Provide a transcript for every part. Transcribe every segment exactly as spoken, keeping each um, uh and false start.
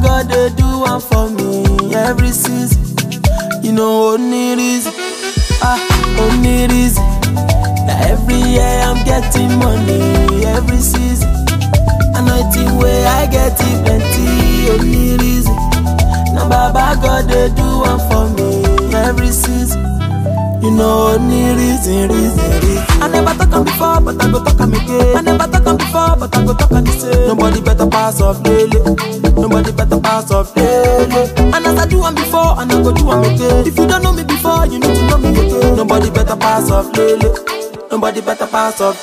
God they do one for me every season. You know only reason, ah, only reason. That every year I'm getting money every season. Anointing way I get it plenty, only reason. Now Baba God they do one for me every season. You know only reason, reason, reason. I never talk on before, but I go talk on again. I never talk on before, but I go talk on the same. Nobody better pass off daily. Nobody better pass off daily. And as I do one before, and I go do one again. If you don't know me before, you need to know me again. Nobody better pass off daily. Nobody better pass off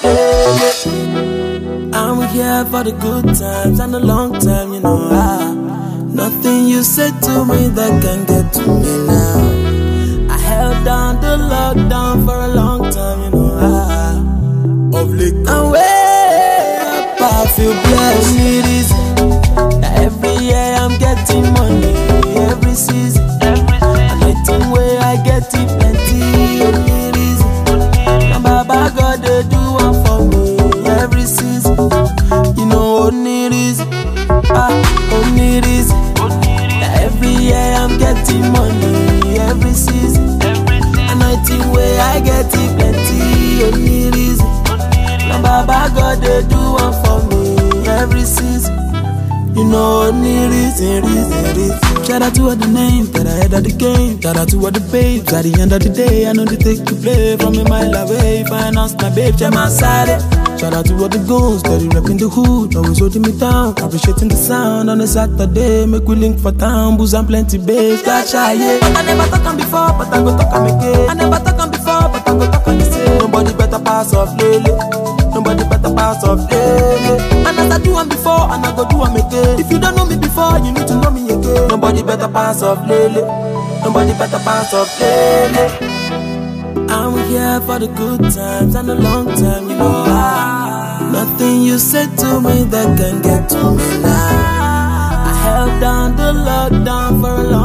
daily. I'm here for the good times and the long time, you know. Ah, nothing you said to me that can get to me now. Held down the lockdown for a long time, you know. Ah, of late and way up, I feel blessed. Only reason that every year I'm getting money, every season. Anointing way I get it plenty. Only reason. Now Baba God they do one for me every season. You know only reason, ah, only reason. That every year I'm getting money every season. Anointing way I get it plenty, only reason. Now Baba God they do one for me every season. You know only reason, reason, reason. Shout out to all the names that I had of the game. Shout out to all the babes at the end of the day. I know they take to play from a mile away. Finance my babe, check my side. Shout out to all the goons that they repping the hood, always holding me down, appreciating the sound on a Saturday. Make we link for town, booze and plenty babes. That's shy, yeah. But I never talk on before, but I go talk on again. I never talk on before, but I go talk on the same. Nobody better pass off lily. Nobody better pass off lily. And as I do one before, and I go do one again. If you don't know me before, you need to know me again. Nobody better pass off lily. Nobody better pass off lily. I'm here for the good times and the long time, you know. Ah, nothing you said to me that can get to me now. I held down the lockdown for a long